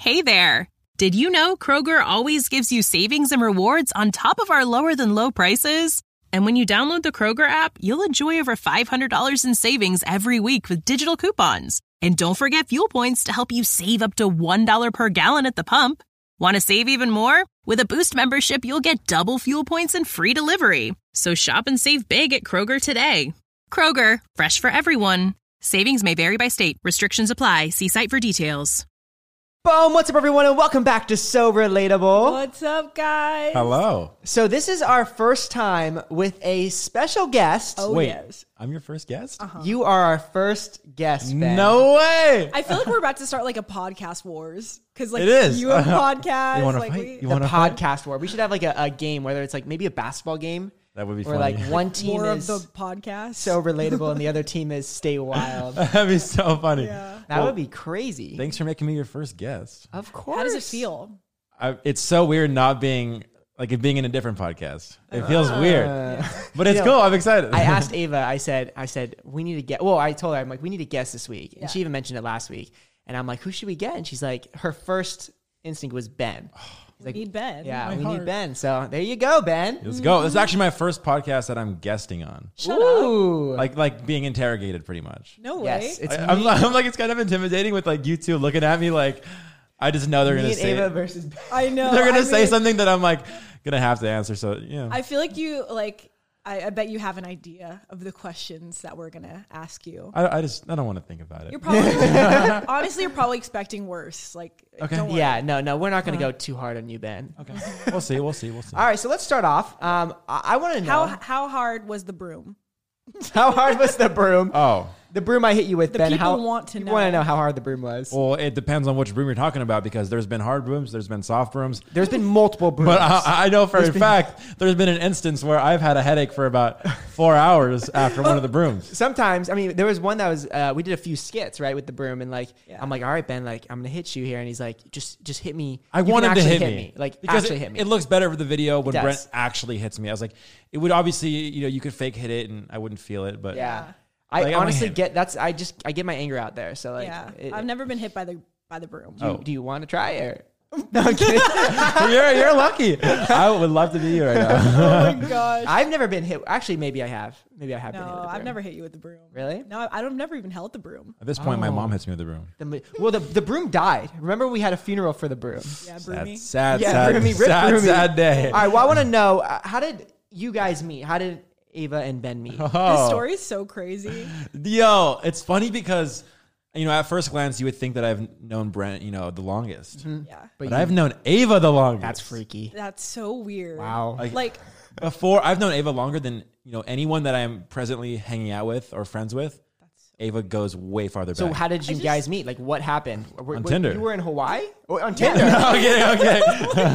Hey there! Did you know Kroger always gives you savings and rewards on top of our lower-than-low prices? And when you download the Kroger app, you'll enjoy over $500 in savings every week with digital coupons. And don't forget fuel points to help you save up to $1 per gallon at the pump. Want to save even more? With a Boost membership, you'll get double fuel points and free delivery. So shop and save big at Kroger today. Kroger, fresh for everyone. Savings may vary by state. Restrictions apply. See site for details. Boom! What's up, everyone, and welcome back to So Relatable. What's up, guys? Hello. So this is our first time with a special guest. Oh, Wait, yes. I'm your first guest? You are our first guest, Ben. No way! I feel like we're about to start like a podcast wars. Because like It is. you have a podcast. You wanna like, fight? we- You The wanna fight? podcast war. We should have like a game, whether it's like maybe a basketball game, That would be where funny. like one team more is of the podcast. So Relatable and the other team is Stay Wild. That'd be so funny. Yeah. That would be crazy. Thanks for making me your first guest. Of course. How does it feel? It's so weird not being like it being in a different podcast. It feels weird, but it's cool. I'm excited. I asked Ava, I said, we need to get, well, I told her, I'm like, we need a guest this week. And she even mentioned it last week. And I'm like, who should we get? And she's like, her first instinct was Ben. He's like, Need Ben. yeah, My we heart. need Ben. So there you go, Ben. Let's go. This is actually my first podcast that I'm guesting on. Shut up. Ooh. Like being interrogated, pretty much. No way. Yes, it's I'm me, like it's kind of intimidating with like you two looking at me like I just know they're me gonna and say Ava it. versus Ben. I know. They're gonna I say mean, something that I'm like gonna have to answer. So yeah. I feel like you like. I bet you have an idea of the questions that we're gonna ask you. I don't want to think about it. You're probably honestly, you're probably expecting worse. Like, Okay. don't worry. Yeah, no, we're not going to go too hard on you, Ben. Okay. We'll see. We'll see. All right, so let's start off. I want to know How hard was the broom? how hard was the broom? Oh. The broom I hit you with, The Ben. people want to people want to know. know how hard the broom was. Well, it depends on which broom you're talking about because there's been hard brooms, there's been soft brooms. There's been multiple brooms. But I know for a fact there's been an instance where I've had a headache for about 4 hours after one of the brooms. Sometimes, I mean, there was one that was, we did a few skits, right, with the broom. And like, Yeah. I'm like, all right, Ben, like, I'm going to hit you here. And he's like, just hit me. I You can wanted to actually hit me. Like, because actually hit me. It looks better for the video when does. Brent actually hits me. I was like, it would obviously, you could fake hit it and I wouldn't feel it. But yeah. Like, I I'm honestly hit. I get my anger out there. So like, Yeah, I've never been hit by the broom. do you want to try or? No, I'm kidding. you're lucky. I would love to be you right now. Oh my gosh. I've never been hit. Actually, maybe I have. Maybe I have been hit No, with the I've broom. never hit you with the broom. Really? No, I've never even held the broom. At this point, my mom hits me with the broom. The broom died. Remember, we had a funeral for the broom. Yeah, broomy. Sad, Yeah, sad, Broomy, rip sad, Broomy. sad day. All right. Well, I want to know how did you guys meet? How did Ava and Ben meet? This Oh. story is so crazy. Yo, it's funny because, at first glance, you would think that I've known Brent, the longest. Yeah, But I've known Ava the longest. That's freaky. that's so weird. Wow. Like, Before, I've known Ava longer than, anyone that I'm presently hanging out with or friends with. Ava goes way farther back. So how did you guys meet? Like, what happened? On Tinder. You were in Hawaii? Oh, on Tinder? okay.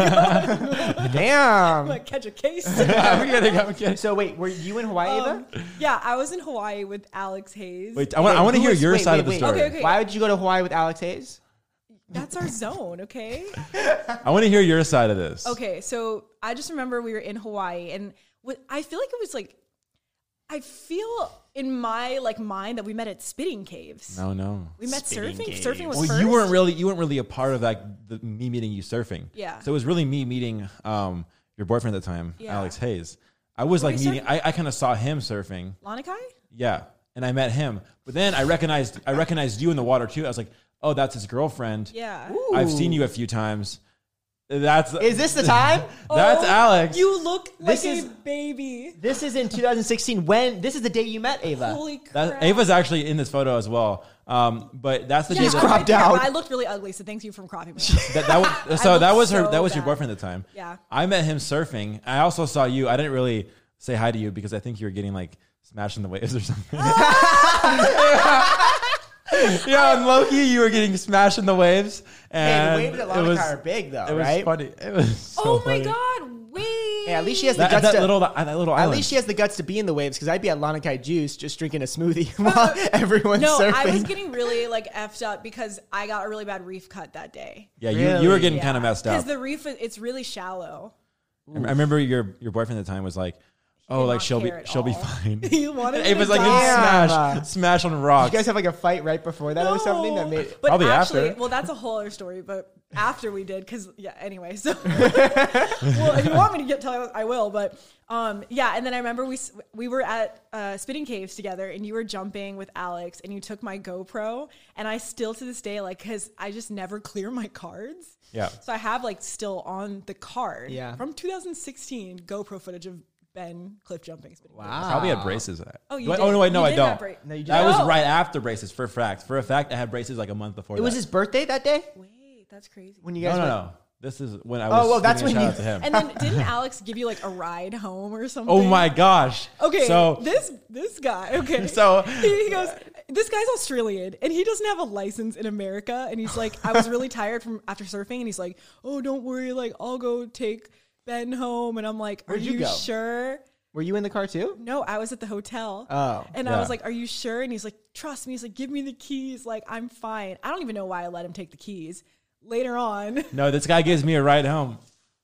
Damn. like catch a case. I'm kidding. So wait, were you in Hawaii, Ava? Yeah, I was in Hawaii with Alex Hayes. Wait, I want to Who hear was- your wait, side wait, of the wait. story. Okay. Why would you go to Hawaii with Alex Hayes? That's our zone, okay? I want to hear your side of this. Okay, so I just remember we were in Hawaii, and I feel like it was like, I feel in my mind that we met at Spitting Caves. No. We met Spitting surfing. Caves. Surfing was Well, first. you weren't really a part of me meeting you surfing. Yeah. So it was really me meeting your boyfriend at the time, Yeah. Alex Hayes. I was like we meeting. surfing? I kind of saw him surfing. Lanakai? Yeah, and I met him. But then I recognized you in the water too. I was like, oh, that's his girlfriend. Yeah. I've seen you a few times. Is this the time? That's Oh, Alex. You look like This is- a baby. This is in 2016. This is the day you met Ava. Holy crap. Ava's actually in this photo as well. But that's the Yeah, day She's I'm that, cropped there, out. but I looked really ugly, so thanks you for cropping me. that was I that look was her so that was your bad. boyfriend at the time. Yeah. I met him surfing. I also saw you. I didn't really say hi to you because I think you were getting like smashed in the waves or something. Yeah, on Loki, you were getting smashed in the waves. Hey, And the waves at it was, Lanakai are big, though, it was right? funny. It was so Oh my funny. God, wait. Hey, at least she has the That, guts that to. little At island. least she has the guts to be in the waves, because I'd be at Lanakai Juice just drinking a smoothie while everyone's No, surfing. I was getting really effed up because I got a really bad reef cut that day. Yeah, Really? you were getting kind of messed Because up. the reef, it's really shallow. I remember your boyfriend at the time was like, Oh, did like not she'll be care at she'll be all. fine. He wanted me Ava's to like die. smash on Did rocks. you guys have like a fight right before that or something that made it? But Probably actually, after. well, that's a whole other story. But after we did, because anyway. So, well, if you want me to tell you, I will. But yeah, and then I remember we were at Spitting Caves together, and you were jumping with Alex, and you took my GoPro, and I still to this day because I just never clear my cards. Yeah. So I have still on the card from 2016 GoPro footage of Ben cliff jumping. Spitting Caves. Wow. Probably had braces. Oh, you Do I- did. Oh no, wait, no, You I did don't. have No, you That didn't. was right after braces. For a fact, I had braces like a month before. It was his birthday that day Wait, that's crazy. when you guys. No. This is when I was. Oh, well, that's giving a when shout you- out to him. And then didn't Alex give you a ride home or something? Oh my gosh. Okay, So this guy. Okay, So- he goes. This guy's Australian and he doesn't have a license in America. And he's like, I was really tired from after surfing, and he's like, oh, don't worry, I'll go take Ben home. And I'm like, Where'd are you you go? sure? Were you in the car too? No, I was at the hotel. Oh, and I yeah. was like, are you sure? And he's like, trust me. He's like, give me the keys. I'm fine. I don't even know why I let him take the keys. Later on, no, this guy gives me a ride home.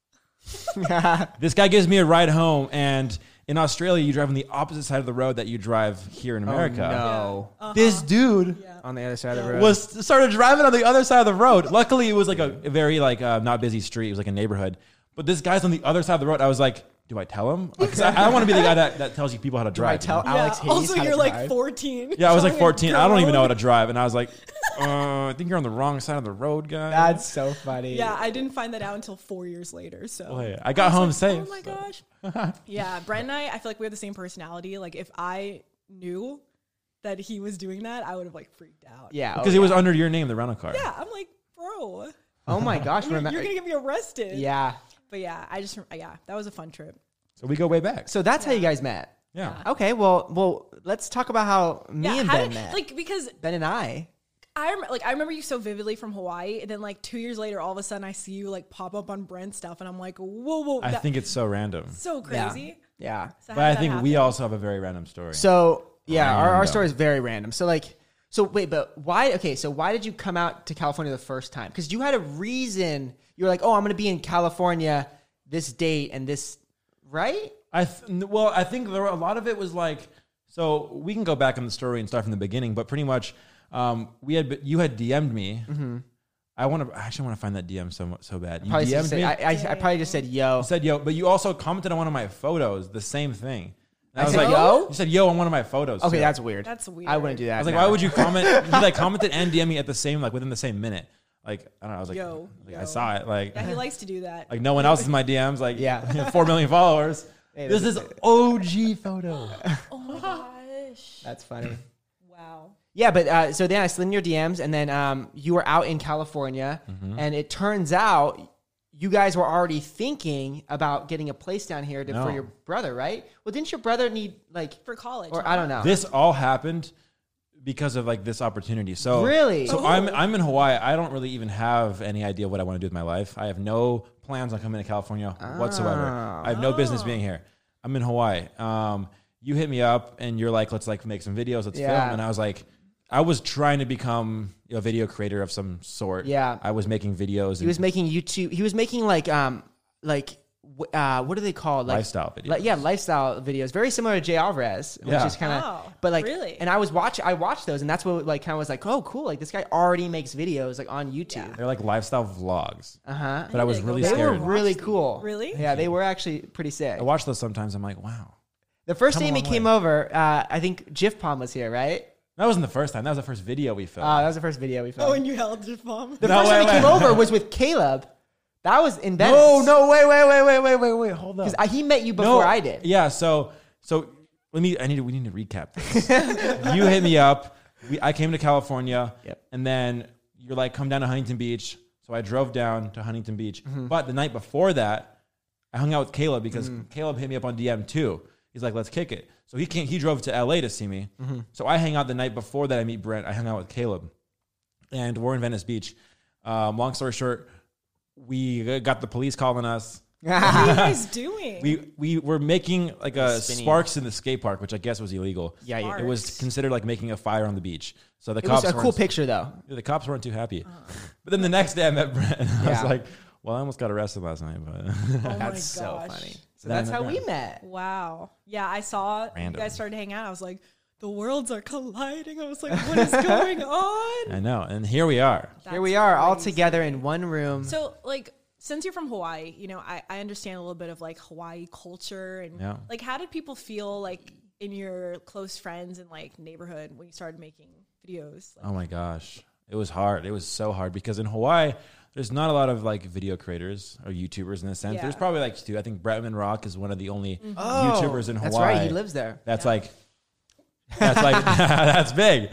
This guy gives me a ride home, and in Australia, you drive on the opposite side of the road that you drive here in America. Oh, no. This dude On the other side of the road. started driving on the other side of the road. Luckily, it was a very not busy street. It was like a neighborhood. But this guy's on the other side of the road. I was like, do I tell him? 'Cause I don't want to be the guy that tells you people how to Do I drive. tell you know? Alex Hayes also how to you're drive? 14. Yeah, I was like Showing a 14. I don't even know how girl. to drive. And I was like, I think you're on the wrong side of the road, guy. That's so funny. Yeah, I didn't find that out until 4 years later. So Well, hey, I got home was safe. Oh my so. gosh. Yeah, Brent and I feel like we have the same personality. If I knew that he was doing that, I would have freaked out. Yeah. Because it was under your name, the rental car. Yeah, I'm like, bro, Oh my gosh. you're Remember? gonna get me arrested. Yeah. But yeah, that was a fun trip. So we go way back. So that's how you guys met. Yeah. Okay. Well, let's talk about how me and how Ben did- met. because Ben and I. I remember you so vividly from Hawaii, and then 2 years later, all of a sudden I see you pop up on Brent stuff, and I'm like, whoa, I think it's so random. so crazy. Yeah. So how But I did that think we happen? also have a very random story. So yeah, our Random. story is very random. So wait, but why? Okay, so why did you come out to California the first time? Because you had a reason. You were like, oh, I'm going to be in California this date and this, right? I think there were a lot of it was so we can go back in the story and start from the beginning, but pretty much you had DM'd me. Mm-hmm. I actually want to find that DM so bad. You Probably just DM'd said, me. I probably just said, yo. You said yo, but you also commented on one of my photos, the same thing. And I was said like, yo? You said yo on one of my photos. Okay, too. that's weird. That's weird. I wouldn't do that. I was like, no. why would you comment? You commented and DM me at the same within the same minute. I don't know. I was like, Yo. I saw it. Yeah, he likes to do that. no one else is in my DMs. Yeah. 4 million followers. Hey, This is OG photo. Oh my gosh. That's funny. Wow. Yeah, but so then I slid in your DMs, and then you were out in California, Mm-hmm. and it turns out you guys were already thinking about getting a place down here No. for your brother, right? Well, didn't your brother need For college. or huh? I don't know. This all happened because of this opportunity. So Really? So I'm in Hawaii. I don't really even have any idea what I want to do with my life. I have no plans on coming to California whatsoever. I have no business being here. I'm in Hawaii. You hit me up and you're like, let's make some videos, let's Yeah. film. And I was like, I was trying to become a video creator of some sort. Yeah. I was making videos. He was making YouTube. He was making what do they call Lifestyle videos. Lifestyle videos, very similar to Jay Alvarez, which Yeah. is kind of. Oh, but really? and I watched those, and that's what kind of was oh cool, this guy already makes videos on YouTube. They're lifestyle vlogs. Uh huh. But I was need to go really back They and were scared. watch really these. cool. Really? Yeah, they were actually pretty sick. I watch those sometimes. I'm like, wow. The first Come a time he long came way. over, I think Jif Palm was here, right? That wasn't the first time. That was the first video we filmed. That was the first video we filmed. Oh, and you held your mom. the No, first time wait, he came wait. over was with Caleb. That was in Venice. No, wait, hold up. Because he met you before I did. Yeah, so we need to recap this. You hit me up. I came to California, Yep. and then you're like, come down to Huntington Beach. So I drove down to Huntington Beach. Mm-hmm. But the night before that, I hung out with Caleb because Caleb hit me up on DM too. He's like, let's kick it. So he drove to LA to see me. Mm-hmm. So I hang out the night before that I meet Brent. I hung out with Caleb, and we're in Venice Beach. Long story short, we got the police calling us. What are you guys doing? We were making a Spinning. sparks in the skate park, which I guess was illegal. Yeah, yeah. It was considered making a fire on the beach. So the It was cops a cool weren't- picture, though. The cops weren't too happy. But then the next day I met Brent, and I was Yeah. like, well, I almost got arrested last night, but Oh my That's so gosh. funny. So that's how we met. Wow. Yeah, I saw Random. you guys started hanging out. I was like, the worlds are colliding. I was like, what is going on? I know. And here we are. Here we are all crazy. together in one room. So, like, since you're from Hawaii, you know, I understand a little bit of like Hawaii culture and Yeah. like, how did people feel like in your close friends and like neighborhood when you started making videos? Like, Oh my gosh. It was hard. It was so hard because in Hawaii, there's not a lot of like video creators or YouTubers in a sense. Yeah. There's probably like two. I think Bretman Rock is one of the only Oh, YouTubers in Hawaii. That's right. He lives there. That's like that's big.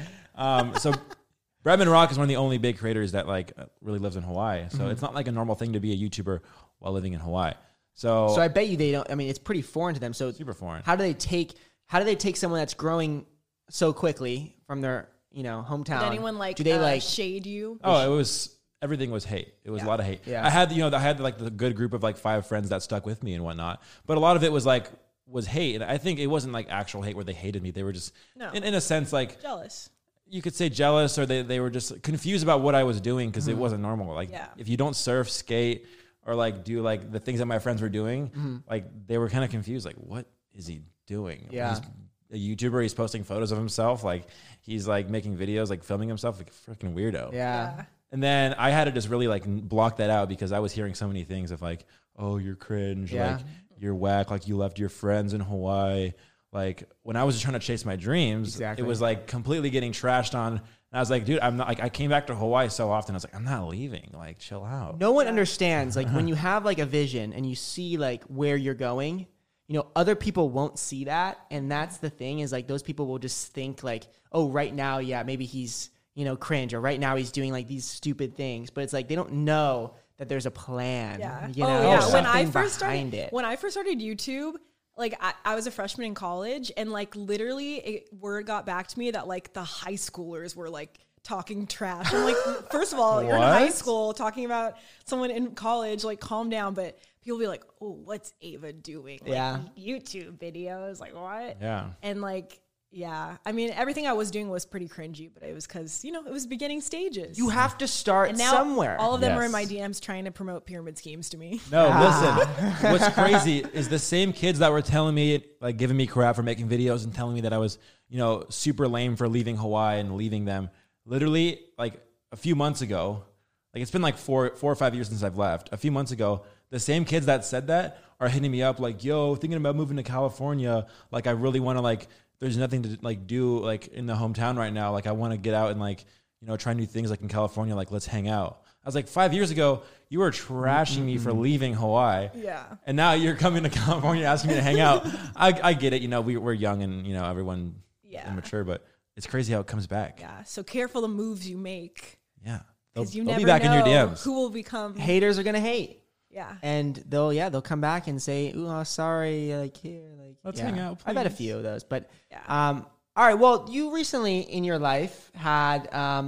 So Bretman Rock is one of the only big creators that like really lives in Hawaii. So it's not like a normal thing to be a YouTuber while living in Hawaii. So So I bet you they don't. I mean, it's pretty foreign to them. So super foreign. How do they take someone that's growing so quickly from their hometown? did anyone like, do they like shade you? Oh, everything was hate. It was a lot of hate. Yeah. I had like the good group of like 5 friends that stuck with me and whatnot. But a lot of it was hate. And I think it wasn't like actual hate where they hated me. They were just in a sense like Jealous. you could say jealous, or they were just confused about what I was doing because it wasn't normal. Like if you don't surf, skate, or like do like the things that my friends were doing, like they were kind of confused. Like, what is he doing? Yeah. He's a YouTuber. He's posting photos of himself. Like he's like making videos, like filming himself. Like a freaking weirdo. yeah. And then I had to just really like block that out because I was hearing so many things of like, oh, you're cringe, Yeah. like you're whack, like you left your friends in Hawaii. Like when I was just trying to chase my dreams, Exactly. it was like completely getting trashed on. And I was like, dude, I'm not like, I came back to Hawaii so often. I was like, I'm not leaving. Like, chill out. No one understands like when you have like a vision and you see like where you're going, other people won't see that. And that's the thing is like those people will just think like, oh, right now, yeah, maybe he's, cringe, or right now he's doing like these stupid things. But it's like they don't know that there's a plan. Yeah. Something When I first behind started, it. when I first started YouTube, like I was a freshman in college, and like literally, word got back to me that like the high schoolers were like talking trash. I'm like, first of all, you're in high What? school talking about someone in college. Like, calm down. But people be like, "Oh, what's Ava doing? Like, Yeah. YouTube videos. Like, what?" Yeah. And like. Yeah, I mean, everything I was doing was pretty cringy, but it was because, it was beginning stages. You have to start and now somewhere. all of them are in my Yes. DMs trying to promote pyramid schemes to me. No, listen. What's crazy is the same kids that were telling me, like giving me crap for making videos and telling me that I was, super lame for leaving Hawaii and leaving them. Literally, like a few months ago, like it's been like four or 5 years since I've left. A few months ago, the same kids that said that are hitting me up like, yo, thinking about moving to California. Like, I really want to like, there's nothing to like do like in the hometown right now. Like I want to get out and like, try new things like in California, like let's hang out. I was like 5 years ago, you were trashing me for leaving Hawaii. Yeah. And now you're coming to California asking me to hang out. I get it. We're young and, everyone immature, but it's crazy how it comes back. Yeah. So careful the moves you make. Yeah. Because you they'll never be back know in your DMs. who will become. Haters are gonna hate. Yeah. And they'll come back and say, "Ooh, oh, sorry, like here, like Let's hang out, I've had a please. few of those, but Yeah. all right. Well, you recently in your life had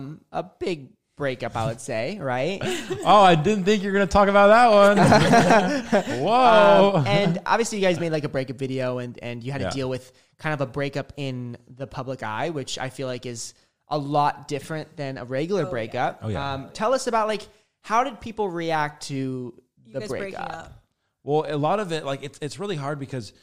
a big breakup, I would say, right? Oh, I didn't think you were going to talk about that one. Whoa. And obviously, you guys made like a breakup video, and you had Yeah. to deal with kind of a breakup in the public eye, which I feel like is a lot different than a regular breakup. Oh, yeah. Tell us about like how did people react to You the guys breaking breakup? up. Well, a lot of it, like it's really hard because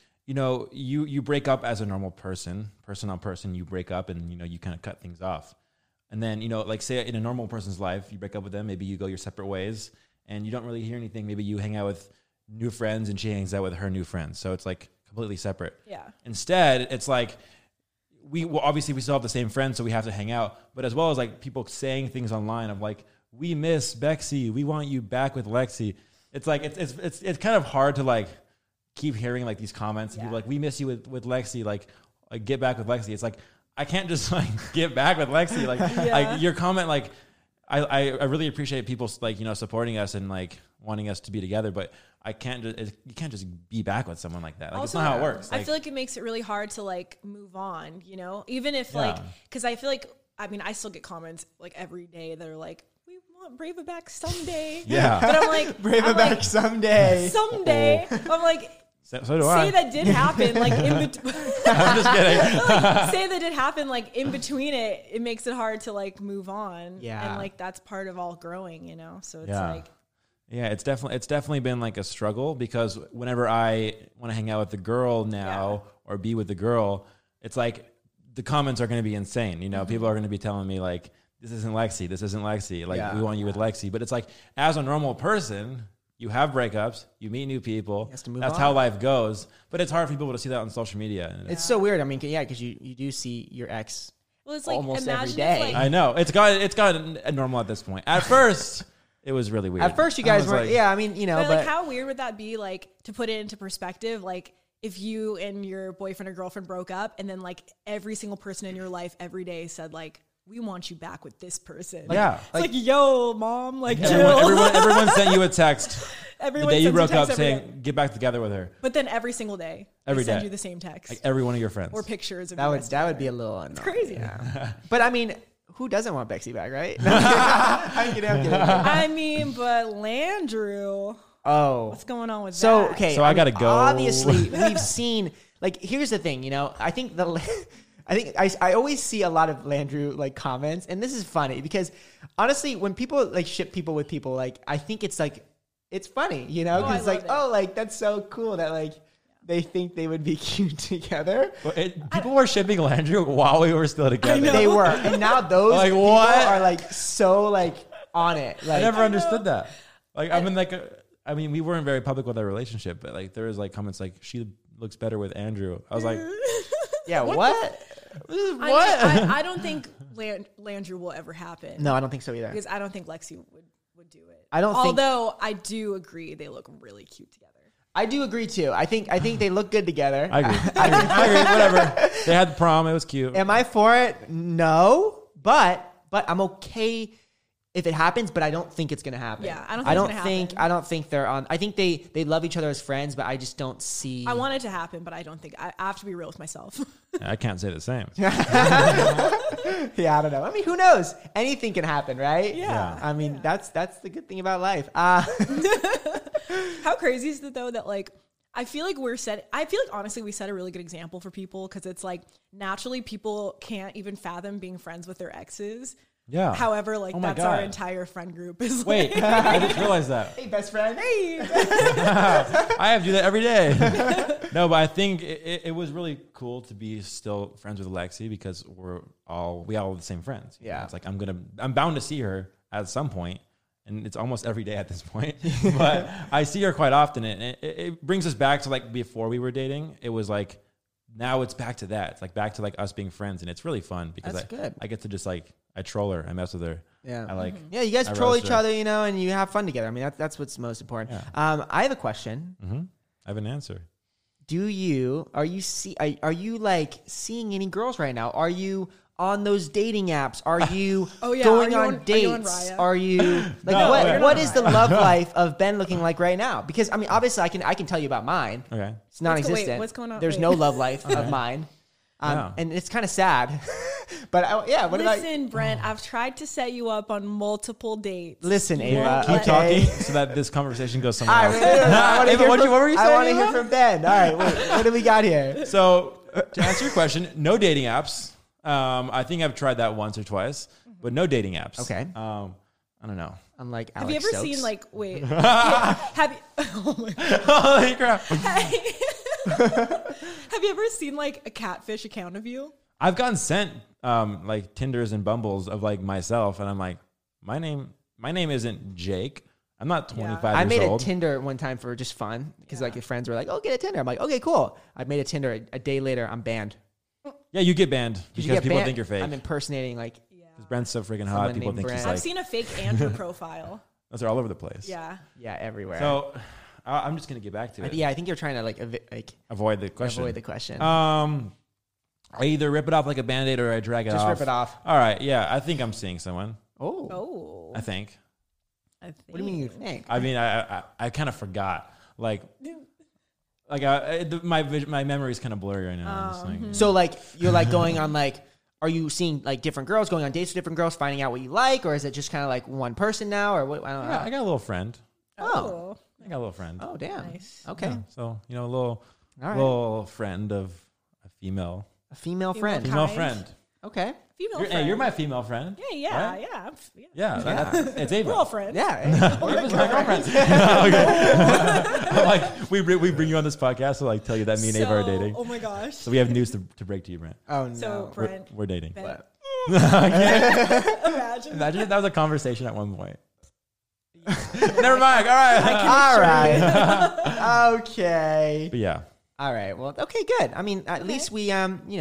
you break up as a normal person on person. You break up and you kind of cut things off, and then like say in a normal person's life, you break up with them. Maybe you go your separate ways, and you don't really hear anything. Maybe you hang out with new friends, and she hangs out with her new friends. So it's like completely separate. Yeah. Instead, it's like obviously we still have the same friends, so we have to hang out. But as well as like people saying things online of like, we miss Bexy, we want you back with Lexi. It's like it's kind of hard to like keep hearing like these comments and people like, we miss you with Lexi, like get back with Lexi. It's like I can't just like get back with Lexi. Like like your comment, like I really appreciate people like supporting us and like wanting us to be together, but you can't just be back with someone like that. Like it's not how it works. I feel like it makes it really hard to like move on, even if like, because I feel like, I mean, I still get comments like every day that are like, we want Brava back someday. Yeah. But I'm like, Brava back someday. someday. I'm like, so do say I. that did happen, like in between. I'm just kidding. Say that did happen, like in between it makes it hard to like move on. Yeah. And like that's part of all growing, So it's Yeah. like, Yeah, it's definitely been like a struggle because whenever I want to hang out with the girl now or be with the girl, it's like the comments are going to be insane. You know, people are going to be telling me like, this isn't Lexi. This isn't Lexi. Like, we want you with Lexi. But it's like, as a normal person, you have breakups, you meet new people. That's how life goes. But it's hard for people to see that on social media. And it's so weird. I mean, yeah, because you do see your ex it's like, almost every day. I know. It's gotten normal at this point. At first, it was really weird. At first, you guys were, I mean, you know. But like, how weird would that be, like, to put it into perspective, like, if you and your boyfriend or girlfriend broke up and then, like, every single person in your life every day said, like, we want you back with this person. It's like, yo, mom, like, everyone sent you a text the day you broke up saying, get back together with her. But then every single day, they send you the same text. Like every one of your friends. Or pictures of that would be a little annoying. It's crazy. Yeah. But I mean, who doesn't want Bexy back, right? I mean, but Landrew. Oh. What's going on with that? So, okay. So I got to go. Obviously, we've seen, like, here's the thing, you know, I think I always see a lot of Landrew like comments, and this is funny because honestly, when people like ship people with people, like I think it's like it's funny, you know, because like that's so cool that like they think they would be cute together. People were shipping Landrew while we were still together. They were, and now those like, people what? are like so like on it. Like, I never understood that. Like I mean, we weren't very public with our relationship, but like there was like comments like she looks better with Andrew. I was like, yeah, what? I don't think Landrew will ever happen. No, I don't think so either. Because I don't think Lexi would do it. Although I do agree they look really cute together. I do agree too. I think they look good together. I agree. I agree. Whatever. They had the prom. It was cute. Am I for it? No, but I'm okay if it happens, but I don't think it's gonna happen. Yeah, I don't think they're on. I think they love each other as friends, but I just don't see. I want it to happen, but I don't think I have to be real with myself. I can't say the same. Yeah, I don't know. I mean, who knows? Anything can happen, right? Yeah. I mean, that's the good thing about life. How crazy is it though that like I feel like honestly we set a really good example for people because it's like naturally people can't even fathom being friends with their exes. Yeah. However, like that's our entire friend group is. Wait, I just realized that. Hey, best friend. Hey. I have to do that every day. No, but I think it was really cool to be still friends with Lexi because we all have the same friends. Yeah. It's like I'm bound to see her at some point, and it's almost every day at this point. But I see her quite often, and it brings us back to like before we were dating. It was like now it's back to that. It's like back to like us being friends, and it's really fun because I get to just like. I troll her. I mess with her. Yeah. I like. Yeah, you guys troll each other, you know, and you have fun together. I mean, that's what's most important. Yeah. I have a question. Mm-hmm. I have an answer. Are you like seeing any girls right now? Are you on those dating apps? Are you going on dates? Are you like what is the love life of Ben looking like right now? Because I mean, obviously, I can tell you about mine. Okay, it's non-existent. What's going on? There's no love life of mine. And it's kind of sad. But listen, Brent, I've tried to set you up on multiple dates. Listen, Ava, keep talking so that this conversation goes somewhere else. Ava, what were you saying? I want to hear from Ben. All right, what do we got here? So to answer your question, no dating apps. I think I've tried that once or twice, but no dating apps. Okay. I don't know. Unlike Alex Alex Have you ever Stokes. seen like wait? Have you? Oh my God. Holy crap! Have you ever seen like a catfish account of you? I've gotten sent like Tinders and Bumbles of like myself, and I'm like, my name isn't Jake. I'm not 25 years old. I made a Tinder one time for just fun because like your friends were like, "Oh, get a Tinder." I'm like, "Okay, cool." I made a Tinder. A day later, I'm banned. Yeah, you get banned because people think you're fake. I'm impersonating like. Because Brent's so freaking hot, people think he's like. I've seen a fake Andrew profile. Those are all over the place. Yeah, everywhere. So I'm just gonna get back to it. I think you're trying to like avoid the question. I either rip it off like a Band-Aid or I drag it off. Just rip it off. All right, yeah, I think I'm seeing someone. Oh. I think. What do you mean you think? I mean, I kind of forgot. Like my memory's kind of blurry right now. So like you're like going on like, are you seeing like different girls, going on dates with different girls, finding out what you like, or is it just kind of like one person now, or what? I don't know. I got a little friend. Oh. I got a little friend. Oh, damn. Nice. Okay. Yeah, so little friend of a female. A female friend. Female friend. Okay. Female Hey, friend. you're my female friend. Yeah. right? Yeah. It's Ava. We're all friends. Yeah. It was my girlfriend. Okay. I'm like, we bring you on this podcast to like tell you that me and Ava are dating. Oh my gosh. So we have news to break to you, Brent. Oh no. So Brent, We're dating. Ben- But- imagine. Imagine if that was a conversation at one point. Never mind. All right. all right. Okay. But yeah. All right. Well, okay, good. I mean, at least we,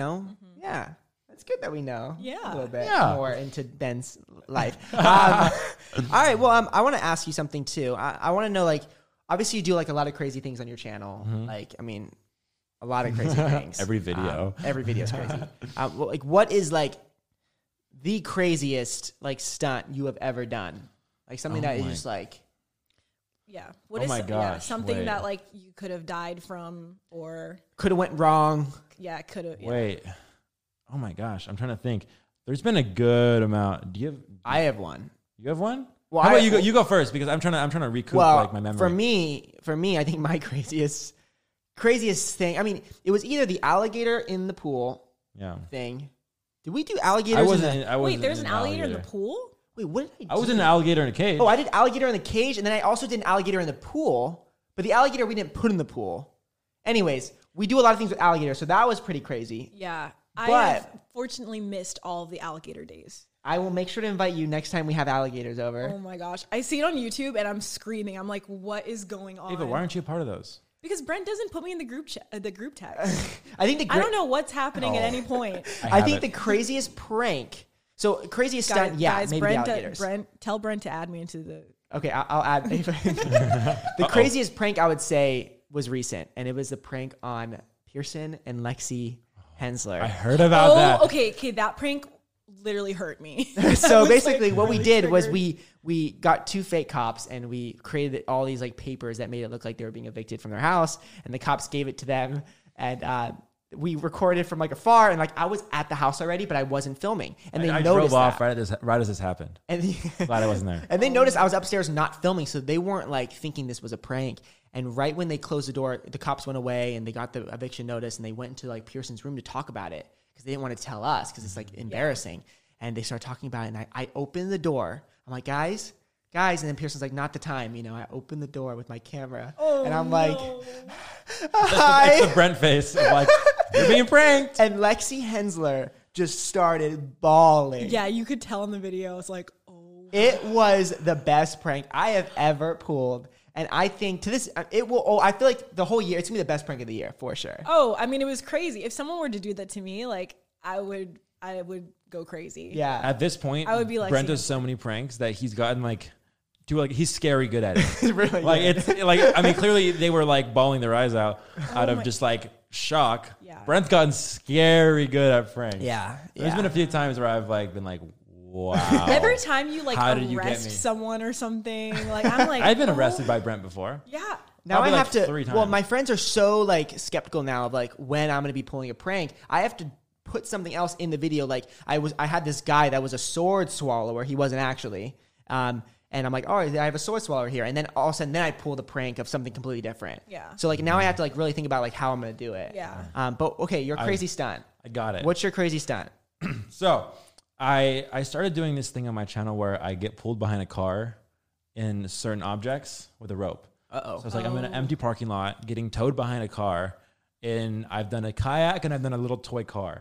yeah, it's good that we know Yeah. a little bit Yeah. more into Ben's life. All right. Well, I want to ask you something too. I want to know, like, obviously you do like a lot of crazy things on your channel. Like, I mean, a lot of crazy things. Every video. Every video is crazy. Well, like, what is like the craziest like stunt you have ever done? Like something that is just like. Yeah. Oh my gosh, something wait. that like you could have died from, or Could have went wrong. could have. Yeah. Wait. Oh my gosh. I'm trying to think. There's been a good amount. Do you have? I have one. You have one? Well, How about I- you go? You go first because I'm trying to recoup Well, like my memory. for me, I think my craziest thing. I mean, it was either the alligator in the pool Yeah. thing. Did we do alligators? I in wasn't. the, I wasn't Wait, there's in an alligator in the pool? wait, what did I do? I was in an alligator in a cage. Oh, I did alligator in the cage, and then I also did an alligator in the pool. But the alligator we didn't put in the pool. Anyways, we do a lot of things with alligator, so that was pretty crazy. Yeah. I But- have fortunately missed all of the alligator days. I will make sure to invite you next time we have alligators over. Oh my gosh. I see it on YouTube and I'm screaming. I'm like, what is going on? Ava, why aren't you a part of those? Because Brent doesn't put me in the group text. I think the I don't know what's happening at any point. I think the craziest prank. So craziest stunt, Guys, maybe Brent, the alligators. tell Brent to add me into the. Okay, I'll add. The craziest prank I would say was recent, and it was the prank on Pearson and Lexi Hensler. I heard about that. okay. That prank literally hurt me. So was, basically, like, what we really did was triggered. we got two fake cops, and we created all these like papers that made it look like they were being evicted from their house, and the cops gave it to them, and we recorded from like afar, and like I was at the house already, but I wasn't filming, and they I noticed drove off that. right as this happened. And Glad I wasn't there. And they noticed I was upstairs not filming, so they weren't like thinking this was a prank. And right when they closed the door, the cops went away and they got the eviction notice and they went into like Pearson's room to talk about it because they didn't want to tell us because it's like embarrassing. And they started talking about it, and I opened the door. I'm like, guys. And then Pearson's like, not the time. You know, I opened the door with my camera, and I'm like, hi. It's the Brent face of like, you're being pranked. And Lexi Hensler just started bawling. Yeah, you could tell in the video. I was like, oh. It was the best prank I have ever pulled. And I think to this, it will, I feel like the whole year, it's going to be the best prank of the year, for sure. Oh, I mean, it was crazy. If someone were to do that to me, like, I would go crazy. Yeah. At this point, I would be like, Brent does so many pranks that he's gotten like, he's scary good at it. Really Like good. it's like, I mean, clearly they were like bawling their eyes out of just like shock. Yeah. Brent's gotten scary good at pranks. Yeah. There's been a few times where I've like been like, wow. Every time you like How did you get arrest me? someone or something, like I'm like, I've been oh, arrested by Brent before. Yeah. Now Probably I like have to, 3 times. well, my friends are so like skeptical now of like when I'm going to be pulling a prank. I have to put something else in the video. Like I had this guy that was a sword swallower. He wasn't actually. And I'm like, oh, I have a sword swallower here. And then all of a sudden, then I pull the prank of something completely different. Yeah. So like now I have to like really think about like how I'm going to do it. Yeah. But okay, your crazy stunt. I got it. What's your crazy stunt? So I started doing this thing on my channel where I get pulled behind a car in certain objects with a rope. Uh-oh. So it's like I'm in an empty parking lot getting towed behind a car, and I've done a kayak and I've done a little toy car.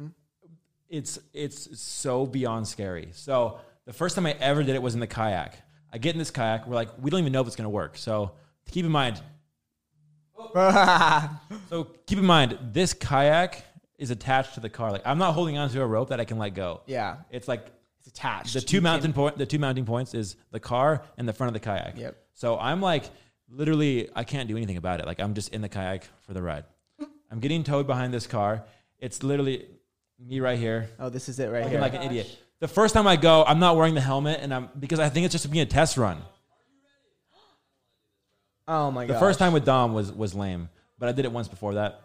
It's so beyond scary. So the first time I ever did it was in the kayak. I get in this kayak. We're like, we don't even know if it's going to work. So keep in mind, this kayak is attached to the car. Like I'm not holding onto a rope that I can let go. Yeah. It's like It's attached. the two mounting points is the car and the front of the kayak. Yep. So I'm like, literally, I can't do anything about it. Like I'm just in the kayak for the ride. I'm getting towed behind this car. It's literally me right here, Oh, this is it right looking here. like an idiot. The first time I go, I'm not wearing the helmet, and because I think it's just to be a test run. Oh my god. The first time with Dom was lame, but I did it once before that.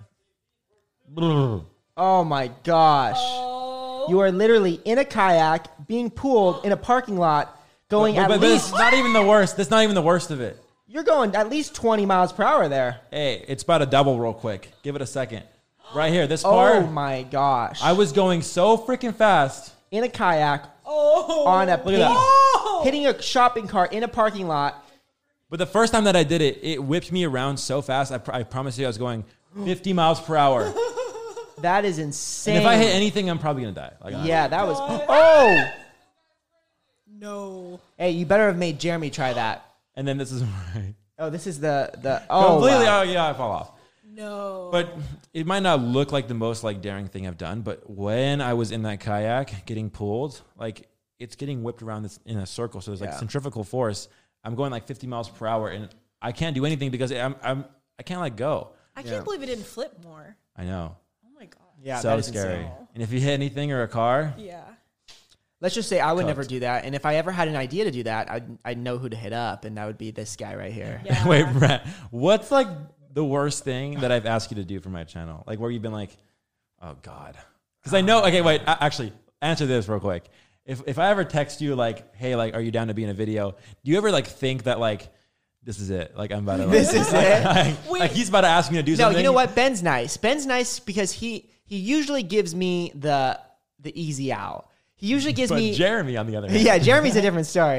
Oh my gosh. Oh. You are literally in a kayak being pulled in a parking lot going But at this least is not even the worst. That's not even the worst of it. you're going at least 20 miles per hour there. Hey, it's about to double real quick. Give it a second. Right here, this part. Oh my gosh. I was going so freaking fast. in a kayak Oh. on a Look at that. Oh. hitting a shopping cart in a parking lot. But the first time that I did it, it whipped me around so fast. I promise you I was going 50 miles per hour. That is insane. And if I hit anything, I'm probably going to die. Like, yeah, that was. Oh, No. hey, you better have made Jeremy try that. And then this is right. Oh, this is the. Oh, Completely. wow. Oh, yeah, I fall off. No. But it might not look like the most like daring thing I've done, but when I was in that kayak getting pulled, like it's getting whipped around this in a circle. So there's like centrifugal force. I'm going like 50 miles per hour and I can't do anything because I can't let go. I can't believe it didn't flip more. I know. Oh my god. Yeah, So that is scary. insane. And if you hit anything or a car, Yeah. Let's just say I would Cooked. never do that, and if I ever had an idea to do that, I'd know who to hit up, and that would be this guy right here. Yeah. wait, Brett, what's like the worst thing that I've asked you to do for my channel? Like where you've been like, oh God. Because I know, okay, wait, actually answer this real quick. If I ever text you like, hey, like, are you down to be in a video? Do you ever like think that like, this is it? Like I'm about to. This is it? Like he's about to ask me to do No, something. you know what? Ben's nice. Ben's nice because he usually gives me the easy out. He usually gives But me. Jeremy, on the other hand. Yeah, Jeremy's a different story.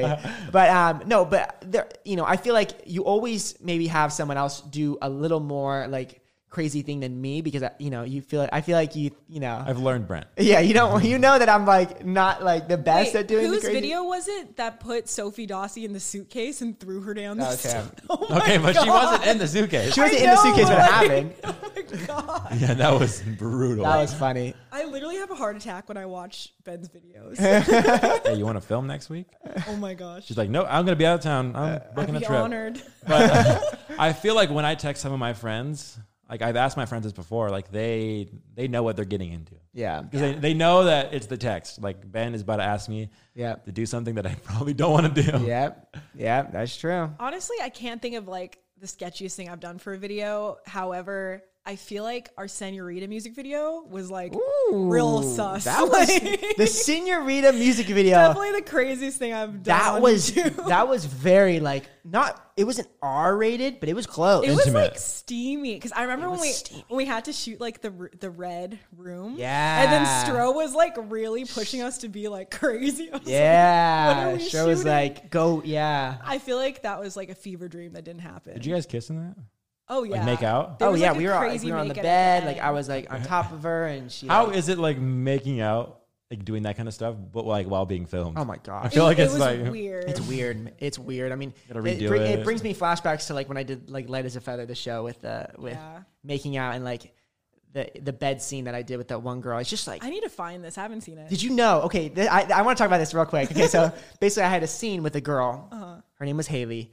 But no, but there, I feel like you always maybe have someone else do a little more like crazy thing than me because you feel. I feel like you know. I've learned, Brent. Yeah, you know that I'm like not like the best Wait, at doing the whose crazy. video was it that put Sophie Dawsey in the suitcase and threw her down the That was him. stairs? Oh my Okay, but she God. wasn't in the suitcase. She wasn't in I the suitcase know, when it like- happened. Oh my god! Yeah, that was brutal. That was funny. I literally have a heart attack when I watch Ben's videos. Hey, you want to film next week? Oh my gosh! She's like, no, I'm going to be out of town. I'm I'd booking a be trip. honored. But I feel like when I text some of my friends, like I've asked my friends this before, like they know what they're getting into. Yeah. Because they know that it's the text. Like Ben is about to ask me Yeah. to do something that I probably don't want to do. Yep. Yeah, that's true. Honestly, I can't think of like the sketchiest thing I've done for a video. However, I feel like our Senorita music video was like real sus. That was Like, the Senorita music video. definitely the craziest thing I've done. That on was YouTube. that was very like not. It wasn't R rated, but it was close. It was Intimate. like steamy because I remember when we had to shoot like the red room. Yeah. and then Stro was like really pushing us to be like crazy. I was like, yeah, when are we sure was shooting? like go. Yeah. I feel like that was like a fever dream that didn't happen. Did you guys kiss in that? Oh yeah, make out? There Oh was, yeah, like, a we were crazy on the make-out bed. at the Like I end. was like on top of her, and she. How like, is it like making out, like doing that kind of stuff, but like while being filmed? Oh my I gosh. feel like it it's was like weird. It's weird. It's weird. I mean, Gotta redo it it. brings me flashbacks to like when I did like Light as a Feather, the show with Yeah. making out and like the bed scene that I did with that one girl. It's just like, I need to find this. I haven't seen it. did you know? Okay, I want to talk about this real quick. Okay, so basically, I had a scene with a girl. Her name was Haley,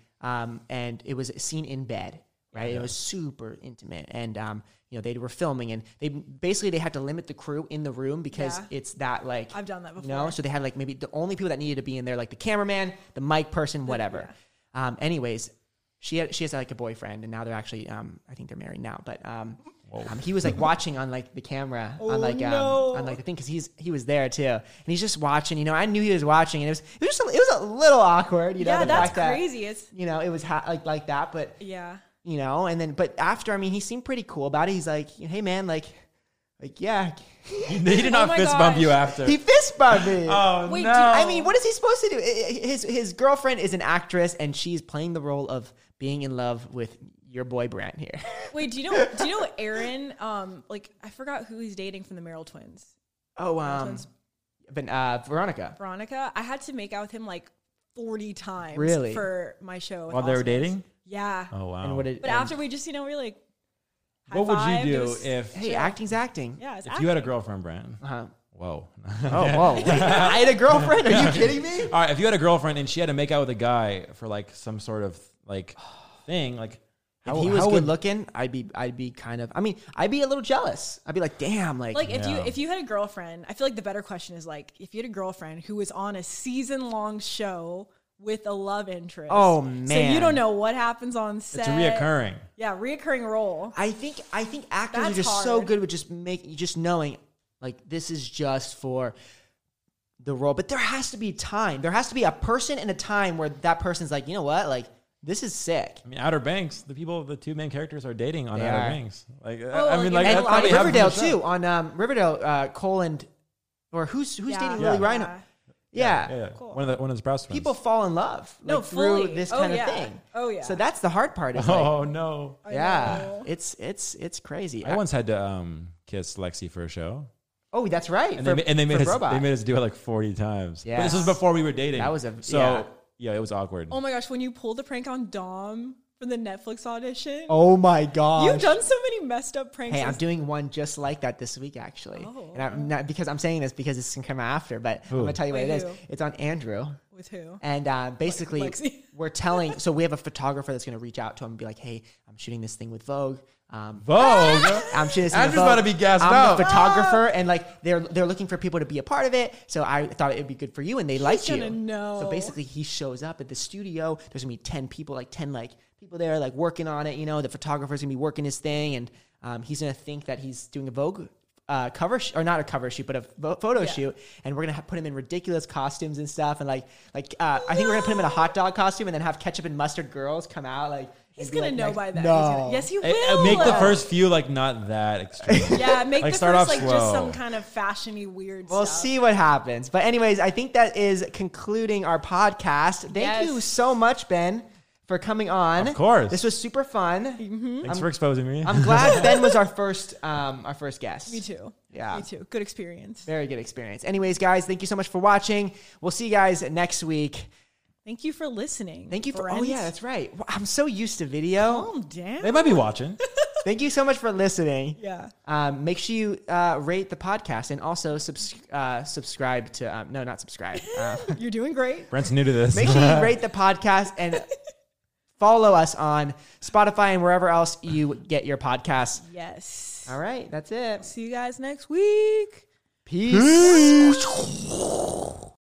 and it was a scene in bed. Right, it was super intimate, and they were filming, and they had to limit the crew in the room because Yeah. it's that like I've done that You before. know, so they had like maybe the only people that needed to be in there, like the cameraman, the mic person, whatever. Anyways, she has like a boyfriend, and now they're actually I think they're married now, but he was like watching on like the camera on like the thing because he was there too, and he's just watching. You know, I knew he was watching, and it was a little awkward. You know, Yeah, the that's fact that, crazy. It's you know, it was like that, but yeah. you know, and then but after, I mean, he seemed pretty cool about it. He's like, hey man, like yeah, he did not my fist bump gosh. you after. he fist bumped me. Oh Wait, no! I mean, what is he supposed to do? His girlfriend is an actress, and she's playing the role of being in love with your boy Brent here. Wait, do you know Aaron? Like I forgot who he's dating from the Merrill twins. Oh, Twins. but Veronica. Veronica. I had to make out with him like 40 times Really? for my show. with While they were Awesomeness. dating? Yeah. Oh wow! And what did, But and- after we just, we were like, high what would you fived. It do was- if hey, acting's acting. Yeah, it's if you had a acting. girlfriend, Brent? Uh-huh. Whoa! Oh, whoa! Wait, I had a girlfriend. Are you kidding me? All right, if you had a girlfriend and she had to make out with a guy for like some sort of like thing, like If he was good looking, I'd be kind of. I mean, I'd be a little jealous. I'd be like, damn, like If you had a girlfriend, I feel like the better question is like if you had a girlfriend who was on a season-long show with a love interest. Oh, So man. you don't know what happens on set. it's a reoccurring. Yeah, reoccurring role. I think actors are That's just so hard. good with just knowing like this is just for the role. But there has to be time. There has to be a person and a time where that person's like, you know what, like This is sick. I mean, Outer Banks, the two main characters are dating on They Outer are. Banks. Like, Oh, I mean, like, and And that's on probably happened Riverdale in the show. too. On Riverdale, Cole and or who's dating Yeah. Lily Rhino? Yeah. Yeah. Cool. One of the Sprouse twins. People fall in love No, through fully. this Oh, kind yeah. of thing. Oh, yeah. So that's the hard part. Is like, Oh no! I yeah, know. it's crazy. I once had to kiss Lexi for a show, Oh, that's right. and they made Robot. us do it like 40 times. Yes. But this was before we were dating. That was yeah, it was awkward. Oh my gosh, when you pulled the prank on Dom for the Netflix audition. Oh my gosh. You've done so many messed up pranks. Hey, I'm doing one just like that this week, actually. Oh. And I'm not because I'm saying this because it's gonna come after, but I'm gonna tell you what Wait, it is. who? It's on Andrew. With who? And basically, Lexi. we're telling. So we have a photographer that's going to reach out to him and be like, "Hey, I'm shooting this thing with Vogue. Vogue. I'm shooting this thing with Andrew's Vogue. about to be gassed I'm out. the photographer, and like they're looking for people to be a part of it. So I thought it'd be good for you, and they liked you. gonna know. So basically, he shows up at the studio. There's gonna be 10 people, like 10 like people there, like working on it. You know, the photographer's gonna be working his thing, and he's gonna think that he's doing a Vogue. Cover or not a cover shoot, but a photo shoot, and we're gonna put him in ridiculous costumes and stuff, and I think we're gonna put him in a hot dog costume, and then have ketchup and mustard girls come out like. He's and be gonna like, know next- by then. No, Yes, he will. Make the first few like not that extreme. Yeah, make Like, the start first off like just slow. some kind of fashiony weird We'll stuff. see what happens. But anyways, I think that is concluding our podcast. Thank Yes. you so much, Ben, for coming on. Of course. This was super fun. Thanks for exposing me. I'm glad Ben was our first guest. Me too. Yeah. Me too. Good experience. Very good experience. Anyways, guys, thank you so much for watching. We'll see you guys next week. Thank you for listening. Thank you for. Oh friends. yeah, that's right. Well, I'm so used to video. Calm down. They might be watching. Thank you so much for listening. Yeah. Make sure you rate the podcast and also subscribe to. No, not subscribe. You're doing great. Brent's new to this. Make sure you rate the podcast and follow us on Spotify and wherever else you get your podcasts. Yes. All right, that's it. See you guys next week. Peace.